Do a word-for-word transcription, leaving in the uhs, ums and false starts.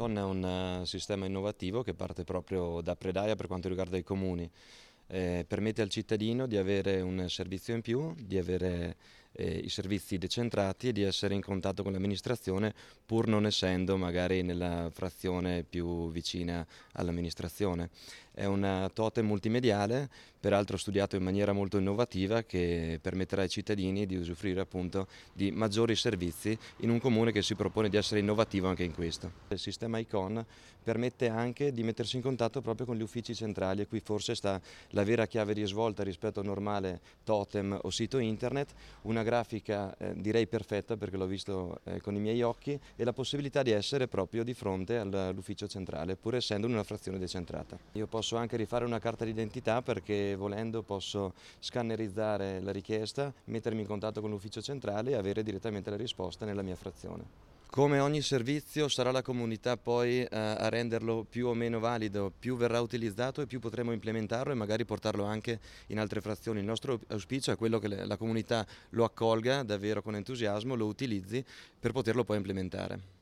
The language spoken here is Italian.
Icon è un eh, sistema innovativo che parte proprio da Predaia per quanto riguarda i comuni. Eh, permette al cittadino di avere un servizio in più, di avere eh, i servizi decentrati e di essere in contatto con l'amministrazione pur non essendo magari nella frazione più vicina all'amministrazione. È un totem multimediale, peraltro studiato in maniera molto innovativa, che permetterà ai cittadini di usufruire appunto di maggiori servizi in un comune che si propone di essere innovativo anche in questo. Il sistema Icon permette anche di mettersi in contatto proprio con gli uffici centrali, e qui forse sta la vera chiave di svolta rispetto al normale totem o sito internet. Una grafica eh, direi perfetta, perché l'ho visto eh, con i miei occhi, e la possibilità di essere proprio di fronte all'ufficio centrale, pur essendo in una frazione decentrata. Io posso anche rifare una carta d'identità, perché volendo posso scannerizzare la richiesta, mettermi in contatto con l'ufficio centrale e avere direttamente la risposta nella mia frazione. Come ogni servizio sarà la comunità poi eh, a renderlo più o meno valido, più verrà utilizzato e più potremo implementarlo e magari portarlo anche in altre frazioni. Il nostro auspicio è quello che la comunità lo accolga davvero con entusiasmo, lo utilizzi per poterlo poi implementare.